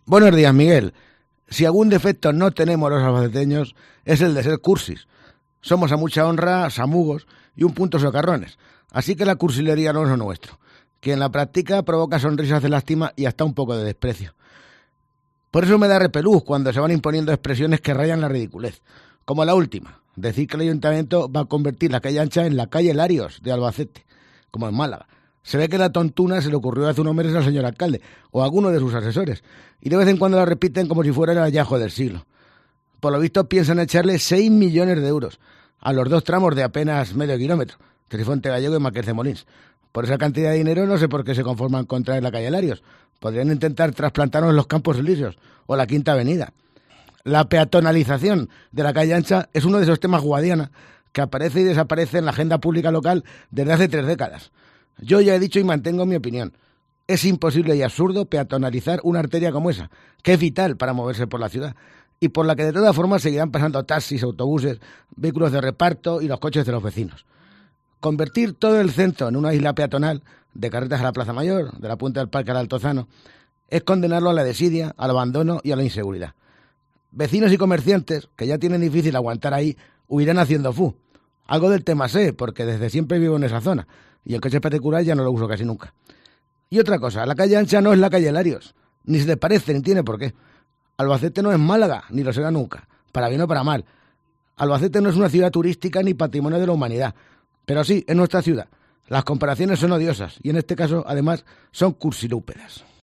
Buenos días, Miguel. Si algún defecto no tenemos los albaceteños es el de ser cursis. Somos a mucha honra samugos y un punto socarrones. Así que la cursilería no es lo nuestro. Quien la practica provoca sonrisas de lástima y hasta un poco de desprecio. Por eso me da repelús cuando se van imponiendo expresiones que rayan la ridiculez. Como la última, decir que el ayuntamiento va a convertir la calle Ancha en la calle Larios de Albacete, como en Málaga. Se ve que la tontuna se le ocurrió hace unos meses al señor alcalde o a alguno de sus asesores y de vez en cuando la repiten como si fuera el hallazgo del siglo. Por lo visto piensan echarle 6 millones de euros a los 2 tramos de apenas medio kilómetro, Trifonte Gallego y Maquez de Molins. Por esa cantidad de dinero no sé por qué se conforman con traer la calle Larios. Podrían intentar trasplantarnos los Campos Elíseos o la Quinta Avenida. La peatonalización de la calle Ancha es uno de esos temas guadiana que aparece y desaparece en la agenda pública local desde hace 3 décadas. Yo ya he dicho y mantengo mi opinión. Es imposible y absurdo peatonalizar una arteria como esa, que es vital para moverse por la ciudad, y por la que de todas formas seguirán pasando taxis, autobuses, vehículos de reparto y los coches de los vecinos. Convertir todo el centro en una isla peatonal, de Carretas a la Plaza Mayor, de la Punta del Parque al Altozano, es condenarlo a la desidia, al abandono y a la inseguridad. Vecinos y comerciantes, que ya tienen difícil aguantar ahí, huirán haciendo fu. Algo del tema sé, porque desde siempre vivo en esa zona, y el coche particular ya no lo uso casi nunca. Y otra cosa, la calle Ancha no es la calle Larios, ni se le parece ni tiene por qué. Albacete no es Málaga, ni lo será nunca, para bien o para mal. Albacete no es una ciudad turística ni patrimonio de la humanidad, pero sí, es nuestra ciudad. Las comparaciones son odiosas, y en este caso, además, son cursilúpedas.